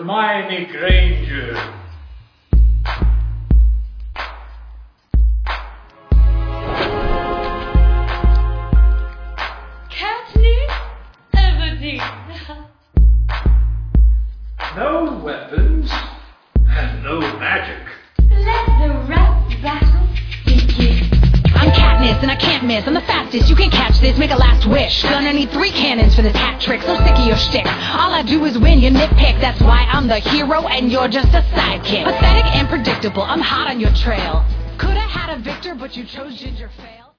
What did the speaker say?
Hermione Granger. Katniss Everdeen. No weapons and no magic. Let the rap battle begin. I'm Katniss and I can't miss. I'm the fastest, you can catch this, make a last wish. Gonna need 3 cannons for this hat trick, so sick of your shtick. All I do is win, you nitpick. That's why I'm the hero and you're just a sidekick. Pathetic and predictable, I'm hot on your trail. Coulda had a victor, but you chose Ginger Fail.